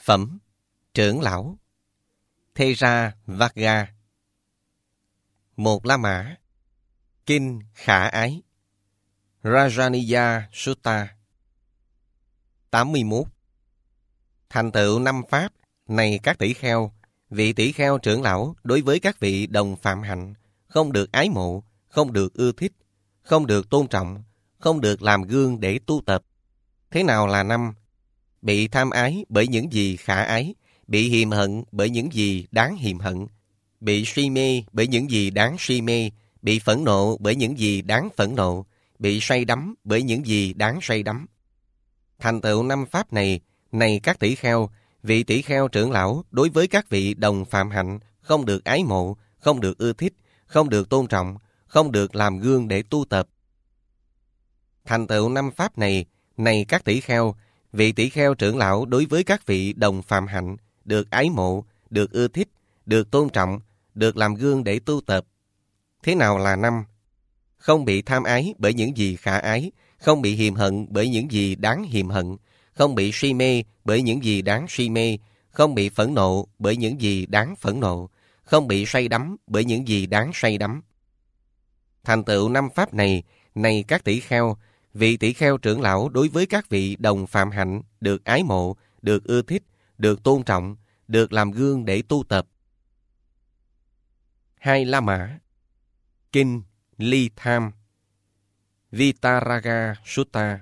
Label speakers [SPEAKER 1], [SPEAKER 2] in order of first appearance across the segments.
[SPEAKER 1] Phẩm trưởng lão Theravada. Một La Mã. Kinh Khả Ái. Rajaniya Sutta. 81. Thành tựu năm pháp. Này các tỷ kheo, vị tỷ kheo trưởng lão đối với các vị đồng phạm hạnh không được ái mộ, không được ưa thích, không được tôn trọng, không được làm gương để tu tập. Thế nào là năm? Bị tham ái bởi những gì khả ái, bị hiềm hận bởi những gì đáng hiềm hận, bị si mê bởi những gì đáng si mê, bị phẫn nộ bởi những gì đáng phẫn nộ, bị say đắm bởi những gì đáng say đắm. Thành tựu năm pháp này, này các tỷ kheo, vị tỷ kheo trưởng lão đối với các vị đồng phạm hạnh không được ái mộ, không được ưa thích, không được tôn trọng, không được làm gương để tu tập. Thành tựu năm pháp này, này các tỷ kheo, vị tỷ kheo trưởng lão đối với các vị đồng phạm hạnh được ái mộ, được ưa thích, được tôn trọng, được làm gương để tu tập. Thế nào là năm? Không bị tham ái bởi những gì khả ái, không bị hiềm hận bởi những gì đáng hiềm hận, không bị si mê bởi những gì đáng si mê, không bị phẫn nộ bởi những gì đáng phẫn nộ, không bị say đắm bởi những gì đáng say đắm. Thành tựu năm pháp này, này các tỷ kheo, vị tỷ kheo trưởng lão đối với các vị đồng phạm hạnh được ái mộ, được ưa thích, được tôn trọng, được làm gương để tu tập. 2 La Mã. Kinh Ly Tham. Vitaraga Sutta.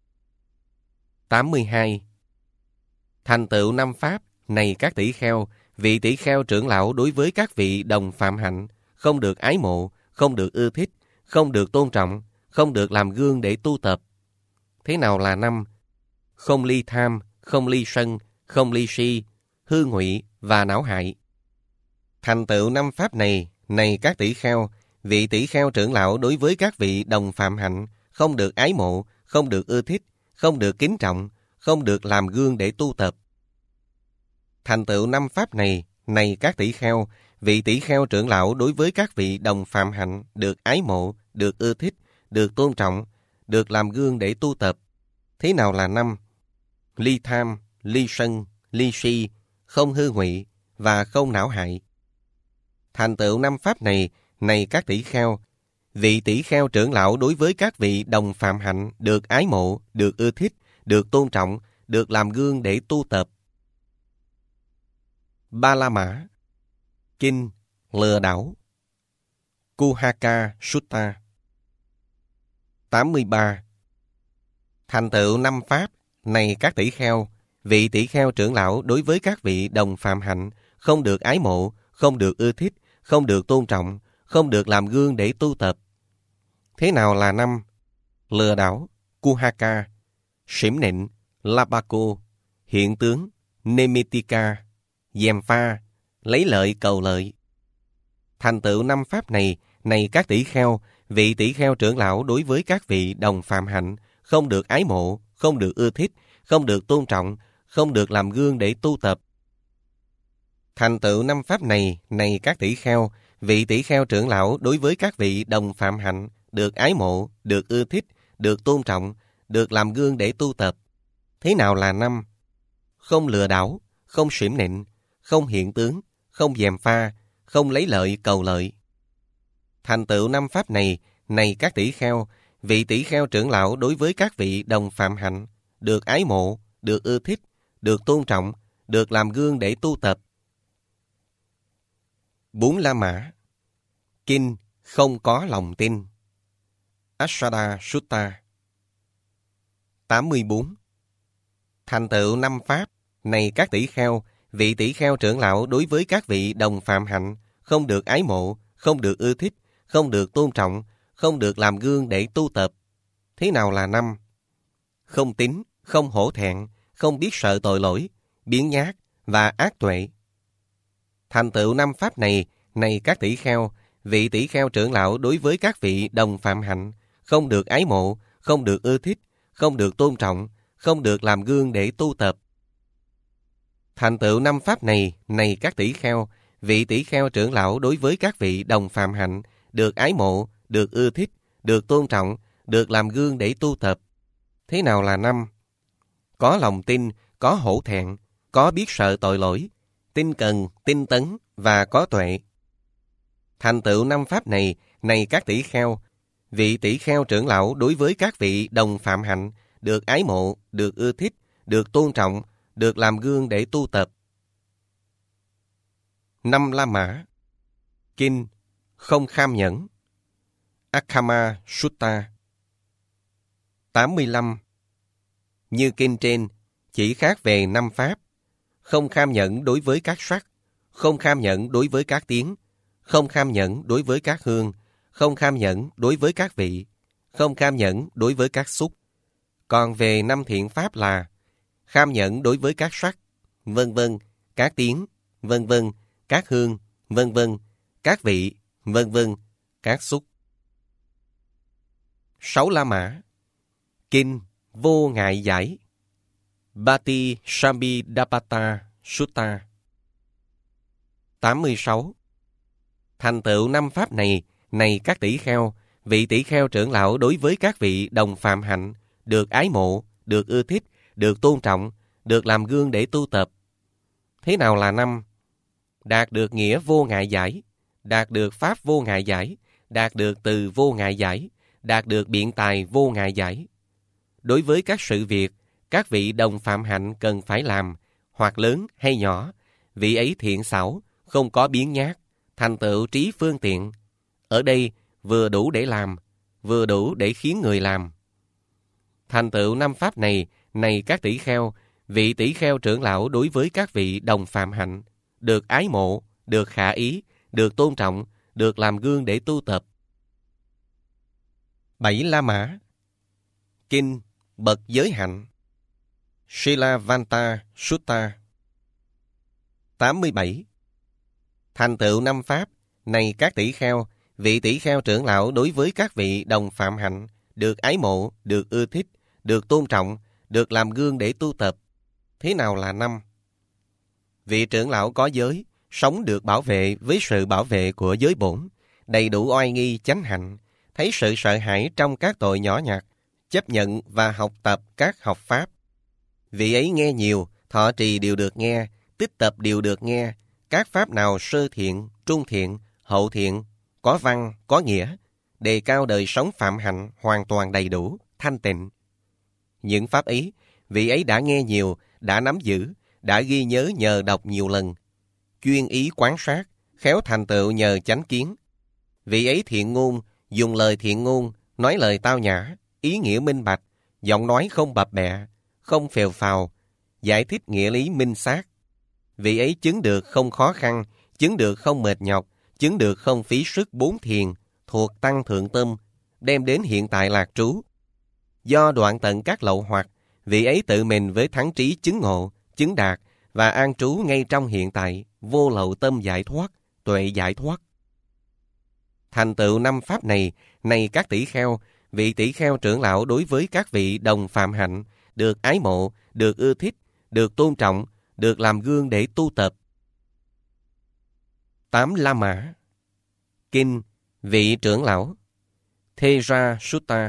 [SPEAKER 1] 82. Thành tựu năm pháp, này các tỷ kheo, vị tỷ kheo trưởng lão đối với các vị đồng phạm hạnh không được ái mộ, không được ưa thích, không được tôn trọng, không được làm gương để tu tập. Thế nào là năm? Không ly tham, không ly sân, không ly si, hư ngụy và não hại. Thành tựu năm pháp này, này các tỷ kheo, vị tỷ kheo trưởng lão đối với các vị đồng phạm hạnh không được ái mộ, không được ưa thích, không được kính trọng, không được làm gương để tu tập. Thành tựu năm pháp này, này các tỷ kheo, vị tỷ kheo trưởng lão đối với các vị đồng phạm hạnh được ái mộ, được ưa thích, được tôn trọng, được làm gương để tu tập. Thế nào là năm? Ly tham, ly sân, ly si, không hư ngụy và không não hại. Thành tựu năm pháp này, này các tỷ kheo, vị tỷ kheo trưởng lão đối với các vị đồng phạm hạnh được ái mộ, được ưa thích, được tôn trọng, được làm gương để tu tập. 3 La Mã. Kinh Lừa Đảo. Kuhaka Sutta. 83. Thành tựu năm pháp, này các tỷ kheo, vị tỷ kheo trưởng lão đối với các vị đồng phạm hạnh không được ái mộ, không được ưa thích, không được tôn trọng, không được làm gương để tu tập. Thế nào là năm? Lừa đảo, Kuhaka, xỉm nịnh, Labako, hiện tướng, Nemitika, gièm pha, lấy lợi cầu lợi. Thành tựu năm pháp này, này các tỷ kheo, vị tỷ kheo trưởng lão đối với các vị đồng phạm hạnh không được ái mộ, không được ưa thích, không được tôn trọng, không được làm gương để tu tập. Thành tựu năm pháp này, này các tỷ kheo, vị tỷ kheo trưởng lão đối với các vị đồng phạm hạnh được ái mộ, được ưa thích, được tôn trọng, được làm gương để tu tập. Thế nào là năm? Không lừa đảo, không xỉm nịnh, không hiện tướng, không gièm pha, không lấy lợi cầu lợi. Thành tựu năm pháp này, này các tỷ kheo, vị tỷ kheo trưởng lão đối với các vị đồng phạm hạnh được ái mộ, được ưa thích, được tôn trọng, được làm gương để tu tập. 4 La Mã. Kinh Không Có Lòng Tin. Ashada Sutta. 84. Thành tựu năm pháp, này các tỷ kheo, vị tỷ kheo trưởng lão đối với các vị đồng phạm hạnh không được ái mộ, không được ưa thích, không được tôn trọng, không được làm gương để tu tập. Thế nào là năm? Không tín, không hổ thẹn, không biết sợ tội lỗi, biếng nhác và ác tuệ. Thành tựu năm pháp này, này các tỷ kheo, vị tỷ kheo trưởng lão đối với các vị đồng phạm hạnh không được ái mộ, không được ưa thích, không được tôn trọng, không được làm gương để tu tập. Thành tựu năm pháp này, này các tỷ kheo, vị tỷ kheo trưởng lão đối với các vị đồng phạm hạnh được ái mộ, được ưa thích, được tôn trọng, được làm gương để tu tập. Thế nào là năm? Có lòng tin, có hổ thẹn, có biết sợ tội lỗi, tinh cần, tinh tấn và có tuệ. Thành tựu 5 pháp này, này các tỷ kheo, vị tỷ kheo trưởng lão đối với các vị đồng phạm hạnh, được ái mộ, được ưa thích, được tôn trọng, được làm gương để tu tập. 5 La Mã. Kinh không kham nhẫn, Akama Sutta. 85. Như kinh trên, chỉ khác về 5 pháp: không kham nhẫn đối với các sắc, không kham nhẫn đối với các tiếng, không kham nhẫn đối với các hương, không kham nhẫn đối với các vị, không kham nhẫn đối với các xúc. Còn về 5 thiện pháp là kham nhẫn đối với các sắc, vân vân, các tiếng, vân vân, các hương, vân vân, các vị, vân vân, các xúc. 6 La Mã. Kinh vô ngại giải, Bati Sambhidapata Sutta. 86. Thành tựu 5 pháp này, này các tỷ kheo, vị tỷ kheo trưởng lão đối với các vị đồng phạm hạnh, được ái mộ, được ưa thích, được tôn trọng, được làm gương để tu tập. Thế nào là 5? Đạt được nghĩa vô ngại giải, đạt được pháp vô ngại giải, đạt được từ vô ngại giải, đạt được biện tài vô ngại giải. Đối với các sự việc, các vị đồng phạm hạnh cần phải làm, hoặc lớn hay nhỏ, vị ấy thiện xảo, không có biếng nhác, thành tựu trí phương tiện. Ở đây, vừa đủ để làm, vừa đủ để khiến người làm. Thành tựu 5 pháp này, này các tỷ kheo, vị tỷ kheo trưởng lão đối với các vị đồng phạm hạnh, được ái mộ, được khả ý, được tôn trọng, được làm gương để tu tập. 7 La Mã. Kinh bậc giới hạnh, Silavanta Sutta. 87. Thành tựu 5 pháp, này các tỷ kheo, vị tỷ kheo trưởng lão đối với các vị đồng phạm hạnh, được ái mộ, được ưa thích, được tôn trọng, được làm gương để tu tập. Thế nào là 5? Vị trưởng lão có giới, sống được bảo vệ với sự bảo vệ của giới bổn, đầy đủ oai nghi chánh hạnh, thấy sự sợ hãi trong các tội nhỏ nhặt, chấp nhận và học tập các học pháp. Vị ấy nghe nhiều, thọ trì đều được nghe, tích tập đều được nghe, các pháp nào sơ thiện, trung thiện, hậu thiện, có văn, có nghĩa, đề cao đời sống phạm hạnh hoàn toàn đầy đủ, thanh tịnh. Những pháp ấy, vị ấy đã nghe nhiều, đã nắm giữ, đã ghi nhớ nhờ đọc nhiều lần, chuyên ý quán sát, khéo thành tựu nhờ chánh kiến. Vị ấy thiện ngôn, dùng lời thiện ngôn, nói lời tao nhã, ý nghĩa minh bạch, giọng nói không bập bẹ, không phèo phào, giải thích nghĩa lý minh xác. Vị ấy chứng được không khó khăn, chứng được không mệt nhọc, chứng được không phí sức 4 thiền, thuộc tăng thượng tâm, đem đến hiện tại lạc trú. Do đoạn tận các lậu hoặc, vị ấy tự mình với thắng trí chứng ngộ, chứng đạt và an trú ngay trong hiện tại, vô lậu tâm giải thoát, tuệ giải thoát. Thành tựu 5 pháp này, này các tỷ kheo, vị tỷ kheo trưởng lão đối với các vị đồng phạm hạnh, được ái mộ, được ưa thích, được tôn trọng, được làm gương để tu tập. 8 La Mã. Kinh vị trưởng lão, Thera Sutta.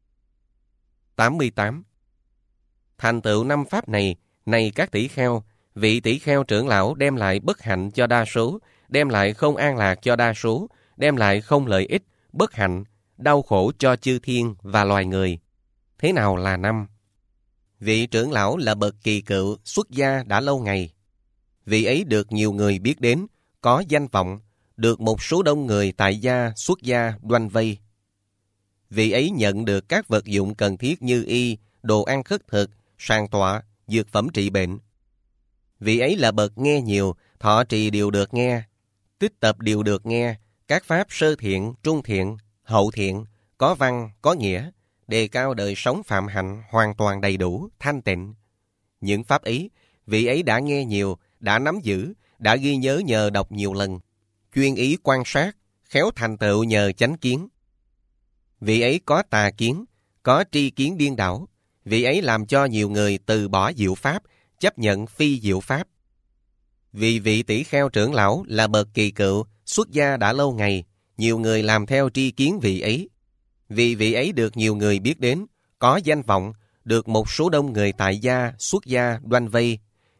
[SPEAKER 1] 88. Thành tựu 5 pháp này, này các tỷ kheo, vị tỷ kheo trưởng lão đem lại bất hạnh cho đa số, đem lại không an lạc cho đa số, đem lại không lợi ích, bất hạnh, đau khổ cho chư thiên và loài người. Thế nào là 5? Vị trưởng lão là bậc kỳ cựu, xuất gia đã lâu ngày. Vị ấy được nhiều người biết đến, có danh vọng, được một số đông người tại gia, xuất gia đoanh vây. Vị ấy nhận được các vật dụng cần thiết như y, đồ ăn khất thực, sàng tọa, dược phẩm trị bệnh. Vị ấy là bậc nghe nhiều, thọ trì đều được nghe, tích tập đều được nghe, các pháp sơ thiện, trung thiện, hậu thiện, có văn, có nghĩa, đề cao đời sống phạm hạnh hoàn toàn đầy đủ, thanh tịnh. Những pháp ấy, vị ấy đã nghe nhiều, đã nắm giữ, đã ghi nhớ nhờ đọc nhiều lần, chuyên ý quan sát, khéo thành tựu nhờ chánh kiến. Vị ấy có tà kiến, có tri kiến điên đảo, vị ấy làm cho nhiều người từ bỏ diệu pháp, chấp nhận phi diệu pháp. Vì vị tỷ kheo trưởng lão là bậc kỳ cựu, xuất gia đã lâu ngày, nhiều người làm theo tri kiến vị ấy. Vì vị ấy được nhiều người biết đến, có danh vọng, được một số đông người tại gia, xuất gia đoanh vây.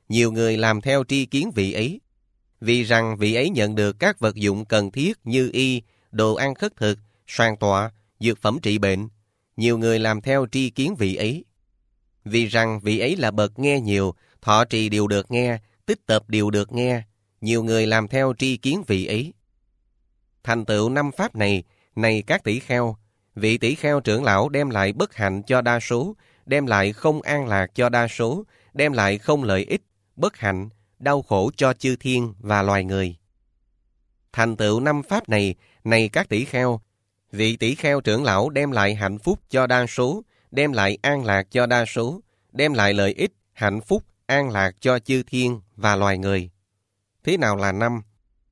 [SPEAKER 1] nhiều người làm theo tri kiến vị ấy. Vì rằng vị ấy nhận được các vật dụng cần thiết như y, đồ ăn khất thực, soàn tọa, dược phẩm trị bệnh, nhiều người làm theo tri kiến vị ấy. Vì rằng vị ấy là bậc nghe nhiều, thọ trì điều được nghe, tích tập điều được nghe, nhiều người làm theo tri kiến vị ấy. Thành tựu 5 pháp này, này các tỷ kheo, vị tỷ kheo trưởng lão đem lại bất hạnh cho đa số, đem lại không an lạc cho đa số, đem lại không lợi ích, bất hạnh, đau khổ cho chư thiên và loài người. Thành tựu 5 pháp này, này các tỷ kheo, vị tỷ kheo trưởng lão đem lại hạnh phúc cho đa số, đem lại an lạc cho đa số, đem lại lợi ích, hạnh phúc, an lạc cho chư thiên và loài người. Thế nào là 5?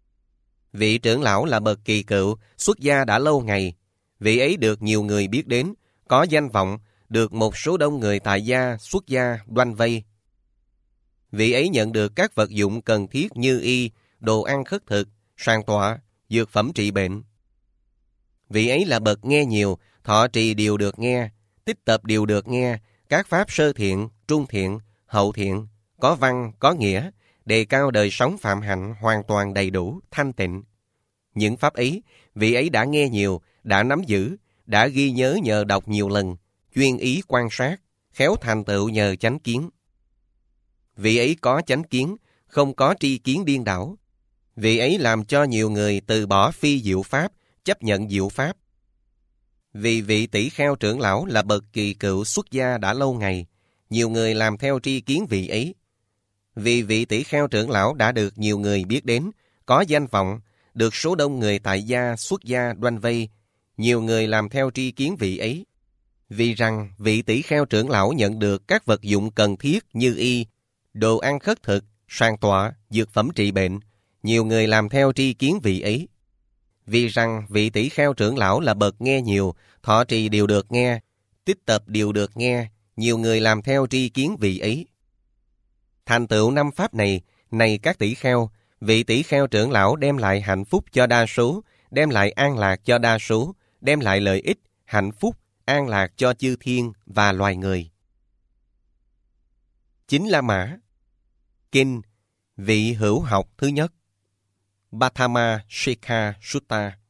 [SPEAKER 1] Vị trưởng lão là bậc kỳ cựu, xuất gia đã lâu ngày. Vị ấy được nhiều người biết đến, có danh vọng, được một số đông người tại gia, xuất gia, đoanh vây. Vị ấy nhận được các vật dụng cần thiết như y, đồ ăn khất thực, soàn tọa, dược phẩm trị bệnh. Vị ấy là bậc nghe nhiều, thọ trì điều được nghe, tích tập điều được nghe, các pháp sơ thiện, trung thiện, hậu thiện, có văn, có nghĩa, đề cao đời sống phạm hạnh hoàn toàn đầy đủ, thanh tịnh. Những pháp ấy, vị ấy đã nghe nhiều, đã nắm giữ, đã ghi nhớ nhờ đọc nhiều lần, chuyên ý quan sát, khéo thành tựu nhờ chánh kiến. Vị ấy có chánh kiến, không có tri kiến điên đảo. Vị ấy làm cho nhiều người từ bỏ phi diệu pháp, chấp nhận diệu pháp. Vì vị tỷ kheo trưởng lão là bậc kỳ cựu xuất gia đã lâu ngày, nhiều người làm theo tri kiến vị ấy. Vì vị tỷ kheo trưởng lão đã được nhiều người biết đến, có danh vọng, được số đông người tại gia, xuất gia đoanh vây, nhiều người làm theo tri kiến vị ấy. Vì rằng vị tỷ kheo trưởng lão nhận được các vật dụng cần thiết như y, đồ ăn khất thực, soàn tọa, dược phẩm trị bệnh, nhiều người làm theo tri kiến vị ấy. Vì rằng vị tỷ kheo trưởng lão là bậc nghe nhiều, thọ trì điều được nghe, tích tập điều được nghe, nhiều người làm theo tri kiến vị ấy. Thành tựu 5 pháp này, này các tỷ kheo, vị tỷ kheo trưởng lão đem lại hạnh phúc cho đa số, đem lại an lạc cho đa số, đem lại lợi ích, hạnh phúc, an lạc cho chư thiên và loài người. 9 La Mã. Kinh Vị Hữu Học thứ nhất, Bhatthama Sikha Sutta.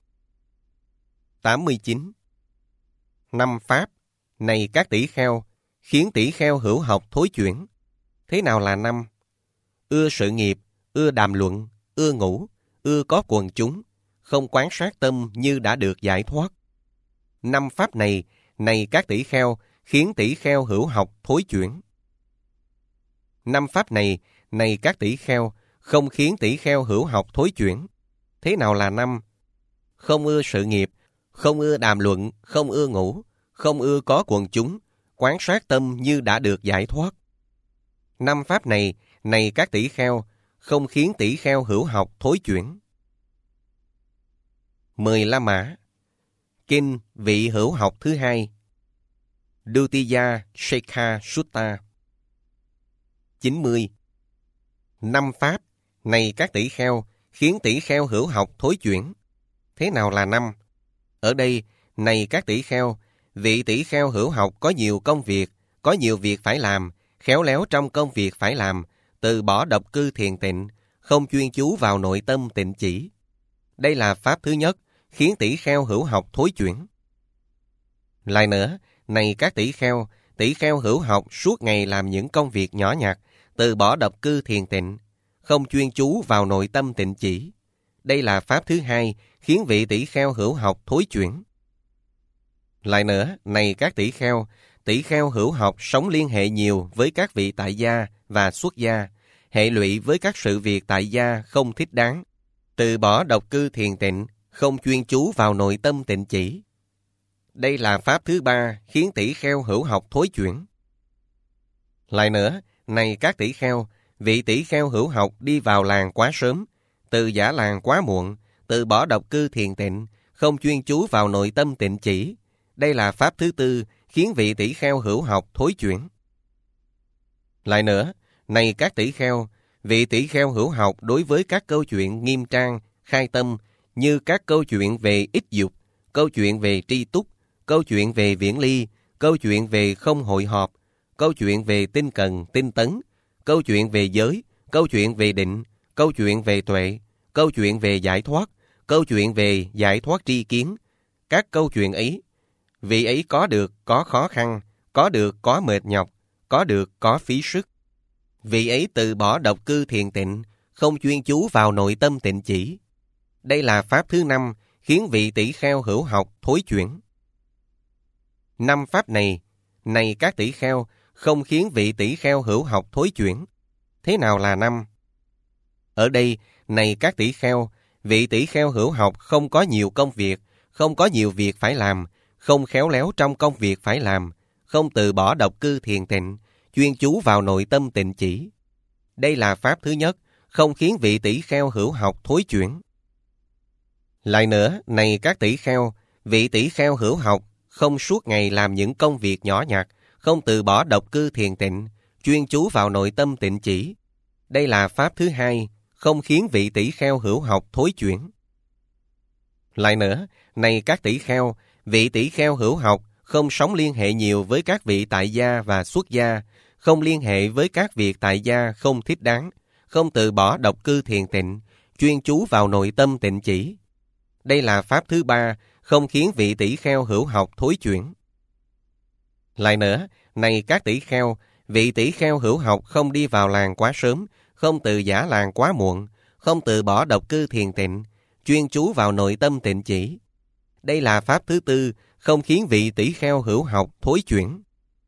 [SPEAKER 1] 89. 5 pháp, này các tỷ kheo, khiến tỷ kheo hữu học thối chuyển. Thế nào là 5? Ưa sự nghiệp, ưa đàm luận, ưa ngủ, ưa có quần chúng, không quán sát tâm như đã được giải thoát. 5 pháp này, này các tỷ kheo, khiến tỷ kheo hữu học thối chuyển. 5 pháp này, này các tỷ kheo, không khiến tỷ kheo hữu học thối chuyển. Thế nào là 5? Không ưa sự nghiệp, không ưa đàm luận, không ưa ngủ, không ưa có quần chúng, quán sát tâm như đã được giải thoát. 5 pháp này, này các tỷ kheo, không khiến tỷ kheo hữu học thối chuyển. 10 La Mã. Kinh Vị Hữu Học thứ hai, Dutiya Sikha Sutta. 90. 5 pháp, này các tỷ kheo, khiến tỷ kheo hữu học thối chuyển. Thế nào là 5? Ở đây, này các tỷ kheo, vị tỷ kheo hữu học có nhiều công việc, có nhiều việc phải làm, khéo léo trong công việc phải làm, từ bỏ độc cư thiền tịnh, không chuyên chú vào nội tâm tịnh chỉ. Đây là pháp thứ nhất, khiến tỷ kheo hữu học thối chuyển. Lại nữa, này các tỷ kheo hữu học suốt ngày làm những công việc nhỏ nhặt, từ bỏ độc cư thiền tịnh, không chuyên chú vào nội tâm tịnh chỉ. Đây là pháp thứ hai, khiến vị tỷ kheo hữu học thối chuyển. Lại nữa, này các tỷ kheo hữu học sống liên hệ nhiều với các vị tại gia và xuất gia, hệ lụy với các sự việc tại gia không thích đáng, từ bỏ độc cư thiền tịnh, không chuyên chú vào nội tâm tịnh chỉ. Đây là pháp thứ ba, khiến tỷ kheo hữu học thối chuyển. Lại nữa, này các tỷ kheo, vị tỷ kheo hữu học đi vào làng quá sớm, từ giả làng quá muộn, từ bỏ độc cư thiền tịnh, không chuyên chú vào nội tâm tịnh chỉ. Đây là pháp thứ tư, khiến vị tỷ kheo hữu học thối chuyển. Lại nữa, này các tỷ kheo, vị tỷ kheo hữu học đối với các câu chuyện nghiêm trang, khai tâm, như các câu chuyện về ích dục, câu chuyện về tri túc, câu chuyện về viễn ly, câu chuyện về không hội họp, câu chuyện về tinh cần, tinh tấn, câu chuyện về giới, câu chuyện về định, câu chuyện về tuệ, câu chuyện về giải thoát, câu chuyện về giải thoát tri kiến. Các câu chuyện ấy, vị ấy có được có khó khăn, có được có mệt nhọc, có được có phí sức. Vị ấy từ bỏ độc cư thiền tịnh, không chuyên chú vào nội tâm tịnh chỉ. Đây là pháp thứ 5 khiến vị tỷ kheo hữu học thối chuyển. 5 pháp này, này các tỷ kheo, không khiến vị tỷ kheo hữu học thối chuyển. Thế nào là 5? Ở đây, này các tỷ kheo, vị tỷ kheo hữu học không có nhiều công việc, không có nhiều việc phải làm, không khéo léo trong công việc phải làm, không từ bỏ độc cư thiền tịnh, chuyên chú vào nội tâm tịnh chỉ. Đây là pháp thứ nhất, không khiến vị tỷ kheo hữu học thối chuyển. Lại nữa, này các tỷ kheo, vị tỷ kheo hữu học không suốt ngày làm những công việc nhỏ nhặt, không từ bỏ độc cư thiền tịnh, chuyên chú vào nội tâm tịnh chỉ. Đây là pháp thứ 2, không khiến vị tỷ kheo hữu học thối chuyển. Lại nữa, này các tỷ kheo, vị tỷ kheo hữu học không sống liên hệ nhiều với các vị tại gia và xuất gia, không liên hệ với các việc tại gia không thích đáng, không từ bỏ độc cư thiền tịnh, chuyên chú vào nội tâm tịnh chỉ. Đây là pháp thứ 3, không khiến vị tỷ kheo hữu học thối chuyển. Lại nữa, này các tỷ kheo, vị tỷ kheo hữu học không đi vào làng quá sớm, không từ giả làng quá muộn, không từ bỏ độc cư thiền tịnh, chuyên chú vào nội tâm tịnh chỉ. Đây là pháp thứ 4, không khiến vị tỷ kheo hữu học thối chuyển.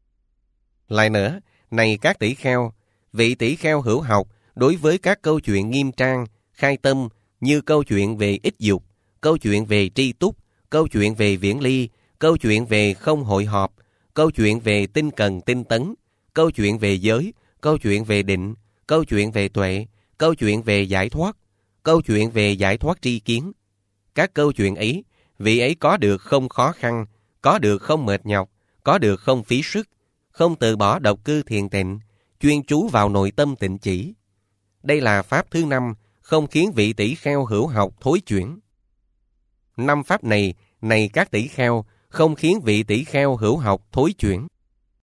[SPEAKER 1] Lại nữa, này các tỷ kheo, vị tỷ kheo hữu học đối với các câu chuyện nghiêm trang, khai tâm như câu chuyện về ích dục, câu chuyện về tri túc, câu chuyện về viễn ly, câu chuyện về không hội họp, câu chuyện về tinh cần tinh tấn, câu chuyện về giới, câu chuyện về định, câu chuyện về tuệ, câu chuyện về giải thoát, câu chuyện về giải thoát tri kiến. Các câu chuyện ấy, vị ấy có được không khó khăn, có được không mệt nhọc, có được không phí sức, không từ bỏ độc cư thiền tịnh, chuyên chú vào nội tâm tịnh chỉ. Đây là pháp thứ 5, không khiến vị tỷ kheo hữu học thối chuyển. 5 pháp này, này các tỷ kheo, không khiến vị tỷ kheo hữu học thối chuyển.